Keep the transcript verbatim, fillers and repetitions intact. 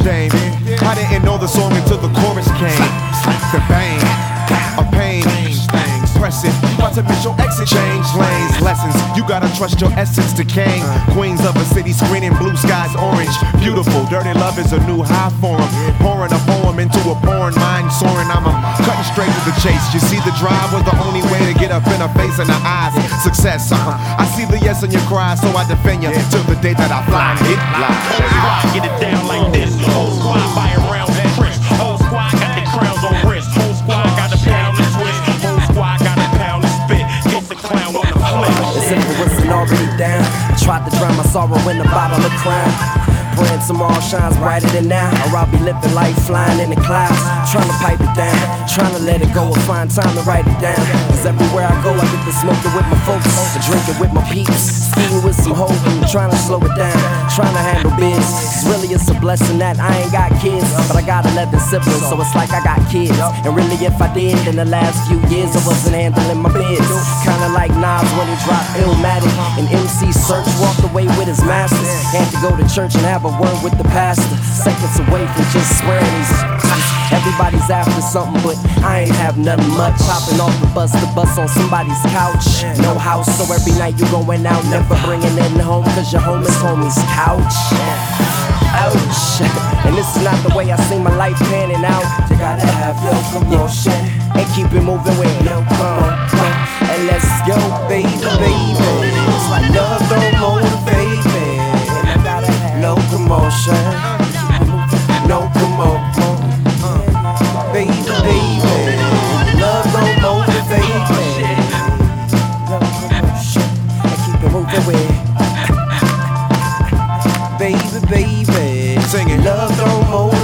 dame. I didn't know the song until the chorus came. The bang, a pain, press it, about to miss your exit. Change lanes, lessons, you gotta trust your essence to king. Queens of a city screening blue skies orange. Beautiful, dirty love is a new high form. Pouring a poem into a porn, mind soaring. I'm a cutting straight to the chase. You see, the drive was the only way to get up in her face and her eyes. Success, uh-huh. I see the yes in your cry, so I defend you till the day that I fly and hit live. Whole squad get it down like this. Whole squad buy around with Chris. Whole squad got their crowns on wrist. Whole squad got a pound and twist. Whole squad got a pound and spit. Get the clown on the flip. As if it wasn't already down. Tried to drown my sorrow in a bottle of crown. Praying tomorrow shines brighter than now, or I'll be living life flying in the clouds. Trying to pipe it down, trying to let it go and find time to write it down. Cause everywhere I go I get to smoke it with my folks, to drink it with my peeps, eating with some hope and trying to slow it down, trying to handle biz. Cause really it's a blessing that I ain't got kids, but I got eleven siblings, so it's like I got kids. And really if I did, in the last few years I wasn't handling my biz. Kinda like Nas when he dropped Illmatic, and M C Search walked away with his masters. Had to go to church and have a word with the pastor, seconds away from just swearing these. Everybody's after something, but I ain't have nothing much. Hopping off the bus to bus on somebody's couch. No house, so every night you going out, never bringing it home, cause your home is homie's couch. Ouch. And this is not the way I see my life panning out. You gotta have locomotion and keep it moving with no come. And let's go, baby, baby. It's like love don't motivate me. No commotion, no commotion, baby, baby. Love don't motivate me. No commotion, I keep it moving with. Baby, baby, singing. Love don't motivate.